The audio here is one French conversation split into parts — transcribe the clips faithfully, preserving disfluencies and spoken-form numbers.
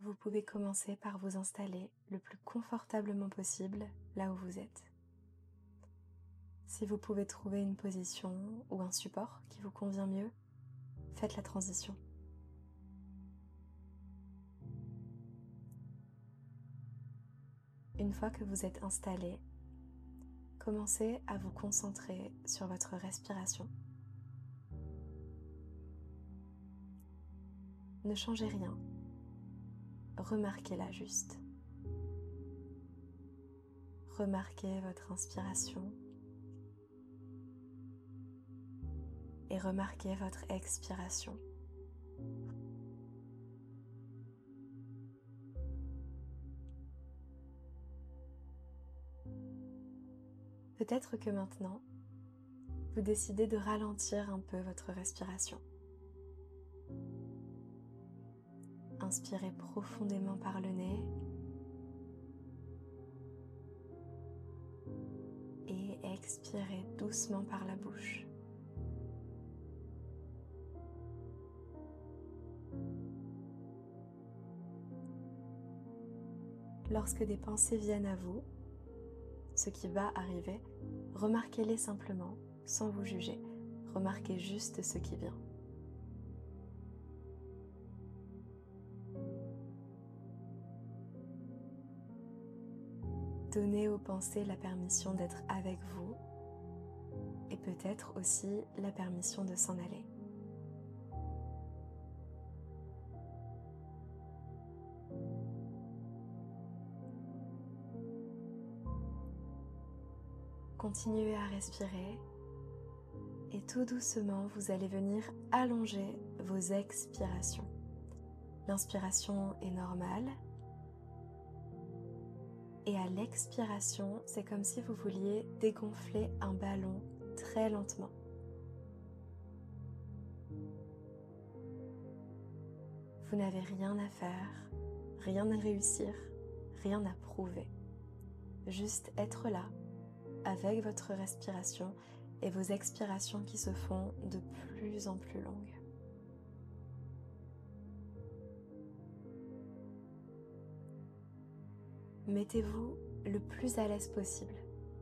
vous pouvez commencer par vous installer le plus confortablement possible là où vous êtes. Si vous pouvez trouver une position ou un support qui vous convient mieux, faites la transition. Une fois que vous êtes installé, commencez à vous concentrer sur votre respiration. Ne changez rien, remarquez-la juste. Remarquez votre inspiration et remarquez votre expiration. Peut-être que maintenant, vous décidez de ralentir un peu votre respiration. Inspirez profondément par le nez et expirez doucement par la bouche. Lorsque des pensées viennent à vous, ce qui va arriver, remarquez-les simplement, sans vous juger. Remarquez juste ce qui vient. Donnez aux pensées la permission d'être avec vous et peut-être aussi la permission de s'en aller. Continuez à respirer et tout doucement vous allez venir allonger vos expirations. L'inspiration est normale et à l'expiration, c'est comme si vous vouliez dégonfler un ballon très lentement. Vous n'avez rien à faire, rien à réussir, rien à prouver. Juste être là, avec votre respiration et vos expirations qui se font de plus en plus longues. Mettez-vous le plus à l'aise possible.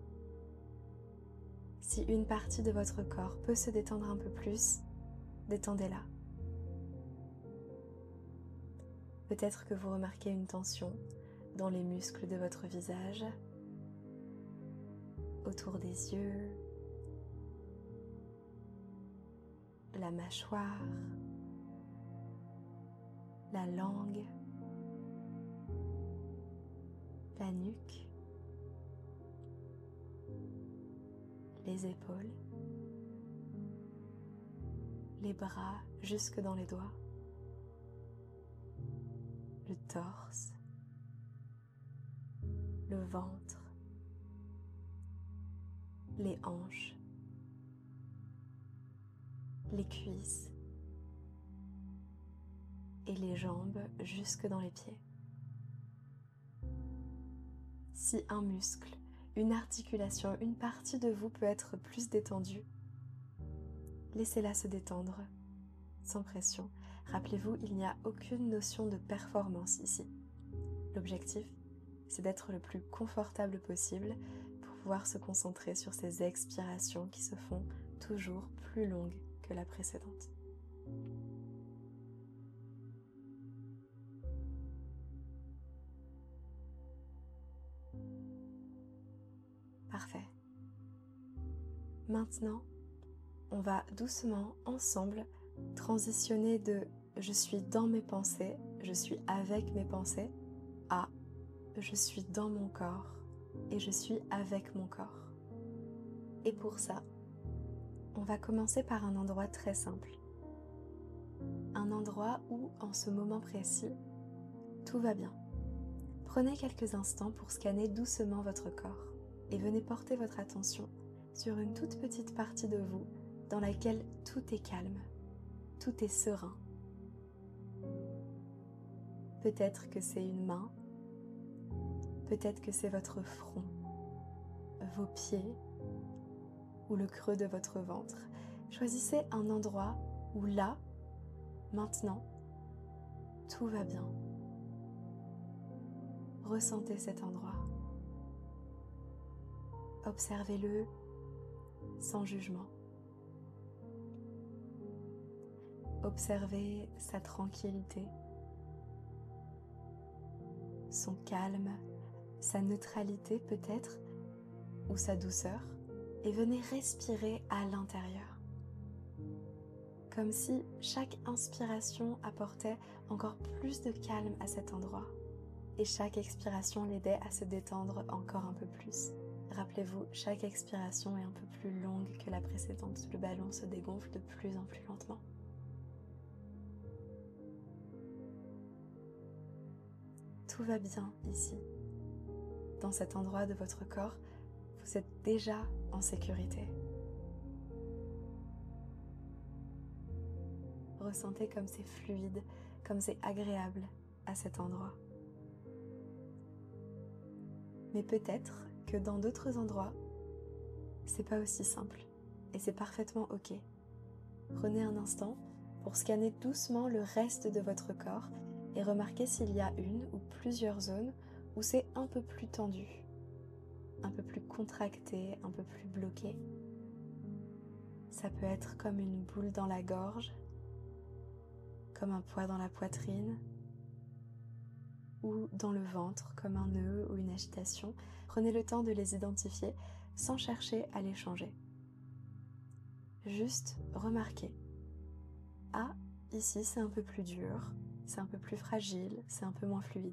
Si une partie de votre corps peut se détendre un peu plus, détendez-la. Peut-être que vous remarquez une tension dans les muscles de votre visage, autour des yeux, la mâchoire, la langue, la nuque, les épaules, les bras jusque dans les doigts, le torse, le ventre, les hanches, les cuisses et les jambes jusque dans les pieds. Si un muscle, une articulation, une partie de vous peut être plus détendue, laissez-la se détendre, sans pression. Rappelez-vous, il n'y a aucune notion de performance ici. L'objectif, c'est d'être le plus confortable possible pour pouvoir se concentrer sur ces expirations qui se font toujours plus longues que la précédente. Parfait. Maintenant, on va doucement, ensemble, transitionner de « je suis dans mes pensées, je suis avec mes pensées » à « je suis dans mon corps et je suis avec mon corps ». Et pour ça, on va commencer par un endroit très simple. Un endroit où, en ce moment précis, tout va bien. Prenez quelques instants pour scanner doucement votre corps et venez porter votre attention sur une toute petite partie de vous dans laquelle tout est calme, tout est serein. Peut-être que c'est une main, peut-être que c'est votre front, vos pieds ou le creux de votre ventre. Choisissez un endroit où là, maintenant, tout va bien. ressentez cet endroit. Observez-le sans jugement. Observez sa tranquillité, son calme, sa neutralité peut-être, ou sa douceur, et venez respirer à l'intérieur. Comme si chaque inspiration apportait encore plus de calme à cet endroit, et chaque expiration l'aidait à se détendre encore un peu plus. Rappelez-vous, chaque expiration est un peu plus longue que la précédente, le ballon se dégonfle de plus en plus lentement. Tout va bien ici. Dans cet endroit de votre corps, vous êtes déjà en sécurité. Ressentez comme c'est fluide, comme c'est agréable à cet endroit. Mais peut-être que dans d'autres endroits, c'est pas aussi simple et c'est parfaitement ok. Prenez un instant pour scanner doucement le reste de votre corps et remarquez s'il y a une ou plusieurs zones où c'est un peu plus tendu, un peu plus contracté, un peu plus bloqué. Ça peut être comme une boule dans la gorge, comme un poids dans la poitrine, ou dans le ventre, comme un nœud ou une agitation. Prenez le temps de les identifier sans chercher à les changer. Juste remarquez. Ah, ici c'est un peu plus dur, c'est un peu plus fragile, c'est un peu moins fluide.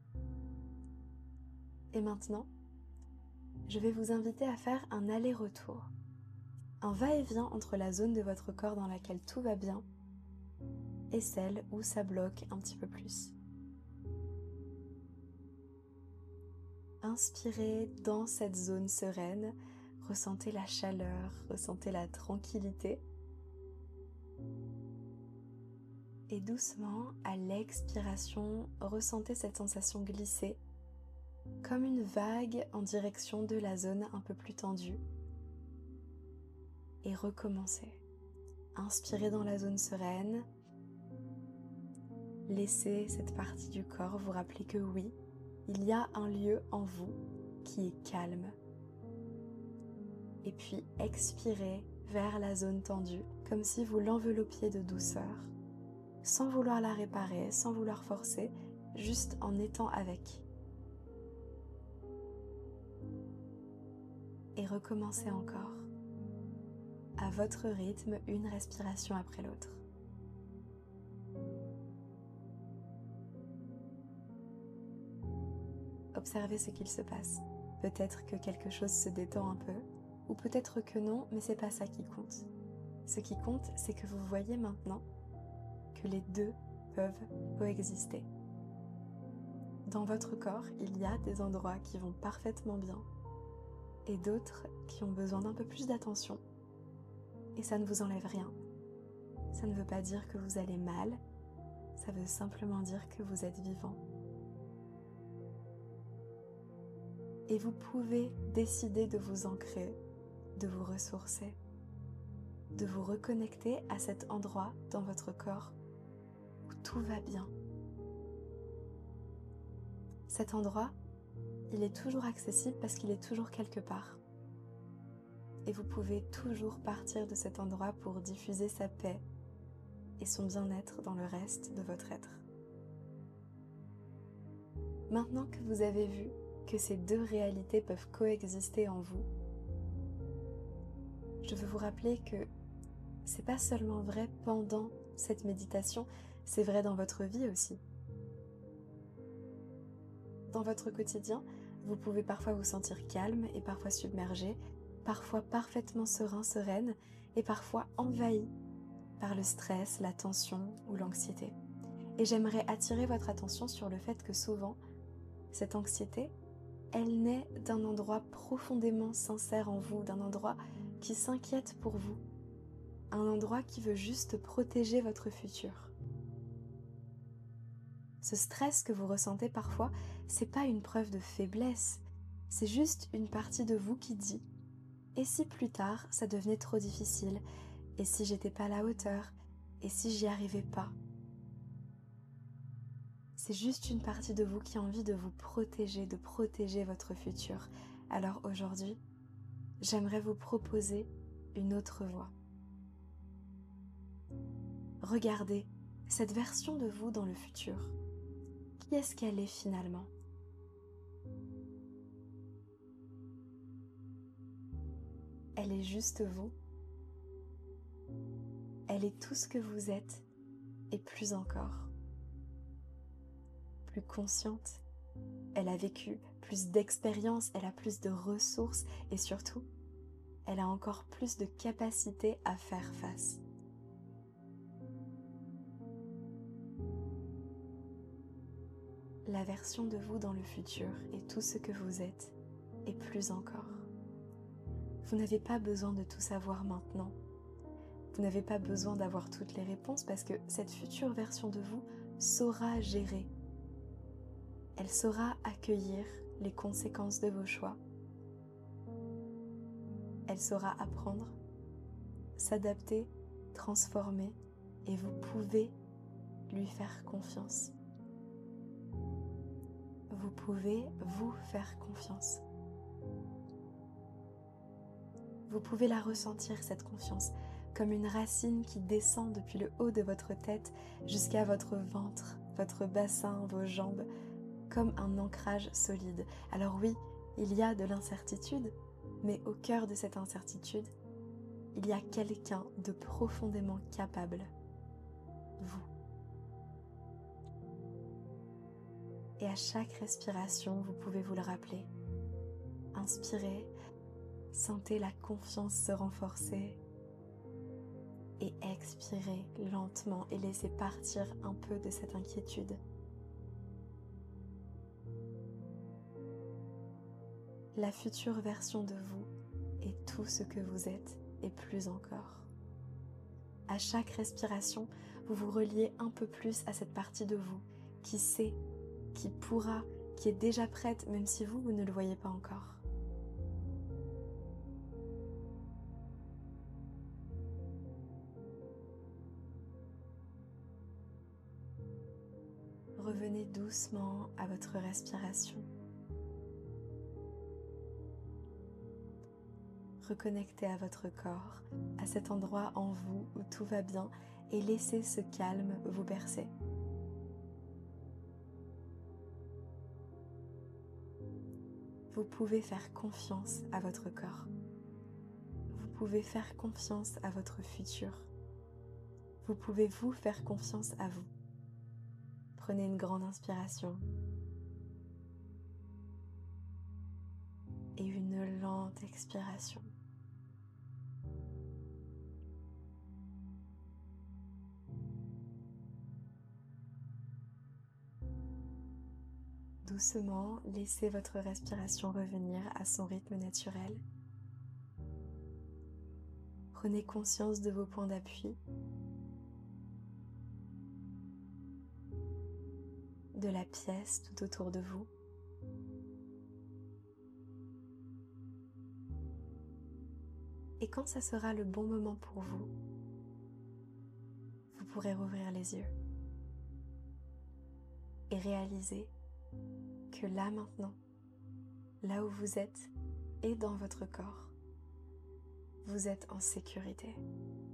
Et maintenant, je vais vous inviter à faire un aller-retour, un va-et-vient entre la zone de votre corps dans laquelle tout va bien et celle où ça bloque un petit peu plus. Inspirez dans cette zone sereine, ressentez la chaleur, ressentez la tranquillité. Et doucement, à l'expiration, ressentez cette sensation glisser, comme une vague en direction de la zone un peu plus tendue. Et recommencez. Inspirez dans la zone sereine. Laissez cette partie du corps vous rappeler que oui, il y a un lieu en vous qui est calme. Et puis expirez vers la zone tendue, comme si vous l'enveloppiez de douceur, sans vouloir la réparer, sans vouloir forcer, juste en étant avec. Et recommencez encore, à votre rythme, une respiration après l'autre. Observez ce qu'il se passe. Peut-être que quelque chose se détend un peu, ou peut-être que non, mais c'est pas ça qui compte. Ce qui compte, c'est que vous voyez maintenant que les deux peuvent coexister. Dans votre corps, il y a des endroits qui vont parfaitement bien et d'autres qui ont besoin d'un peu plus d'attention. Et ça ne vous enlève rien. Ça ne veut pas dire que vous allez mal, ça veut simplement dire que vous êtes vivant. Et vous pouvez décider de vous ancrer, de vous ressourcer, de vous reconnecter à cet endroit dans votre corps où tout va bien. Cet endroit, il est toujours accessible parce qu'il est toujours quelque part. Et vous pouvez toujours partir de cet endroit pour diffuser sa paix et son bien-être dans le reste de votre être. Maintenant que vous avez vu que ces deux réalités peuvent coexister en vous, je veux vous rappeler que c'est pas seulement vrai pendant cette méditation, c'est vrai dans votre vie aussi. Dans votre quotidien, vous pouvez parfois vous sentir calme et parfois submergé, parfois parfaitement serein, sereine et parfois envahi par le stress, la tension ou l'anxiété. Et j'aimerais attirer votre attention sur le fait que souvent, cette anxiété, elle naît d'un endroit profondément sincère en vous, d'un endroit qui s'inquiète pour vous, un endroit qui veut juste protéger votre futur. Ce stress que vous ressentez parfois, c'est pas une preuve de faiblesse, c'est juste une partie de vous qui dit « Et si plus tard ça devenait trop difficile ? Et si j'étais pas à la hauteur ? Et si j'y arrivais pas ?» C'est juste une partie de vous qui a envie de vous protéger, de protéger votre futur. Alors aujourd'hui, j'aimerais vous proposer une autre voie. Regardez cette version de vous dans le futur. Qui est-ce qu'elle est finalement? Elle est juste vous. Elle est tout ce que vous êtes et plus encore. Plus consciente, elle a vécu plus d'expériences, elle a plus de ressources et surtout, elle a encore plus de capacité à faire face. La version de vous dans le futur est tout ce que vous êtes et plus encore. Vous n'avez pas besoin de tout savoir maintenant. Vous n'avez pas besoin d'avoir toutes les réponses parce que cette future version de vous saura gérer. Elle saura accueillir les conséquences de vos choix. Elle saura apprendre, s'adapter, transformer et vous pouvez lui faire confiance. Vous pouvez vous faire confiance. Vous pouvez la ressentir, cette confiance, comme une racine qui descend depuis le haut de votre tête jusqu'à votre ventre, votre bassin, vos jambes, comme un ancrage solide. Alors oui, il y a de l'incertitude, mais au cœur de cette incertitude, il y a quelqu'un de profondément capable, vous. Et à chaque respiration, vous pouvez vous le rappeler. Inspirez, sentez la confiance se renforcer et expirez lentement et laissez partir un peu de cette inquiétude. La future version de vous est tout ce que vous êtes et plus encore. À chaque respiration, vous vous reliez un peu plus à cette partie de vous qui sait, qui pourra, qui est déjà prête, même si vous, vous ne le voyez pas encore. Revenez doucement à votre respiration. Reconnectez à votre corps, à cet endroit en vous où tout va bien et laissez ce calme vous bercer. Vous pouvez faire confiance à votre corps. Vous pouvez faire confiance à votre futur. Vous pouvez vous faire confiance à vous. Prenez une grande inspiration et une lente expiration. Doucement, laissez votre respiration revenir à son rythme naturel. Prenez conscience de vos points d'appui, de la pièce tout autour de vous. Et quand ça sera le bon moment pour vous, vous pourrez rouvrir les yeux et réaliser que là maintenant, là où vous êtes et dans votre corps, vous êtes en sécurité.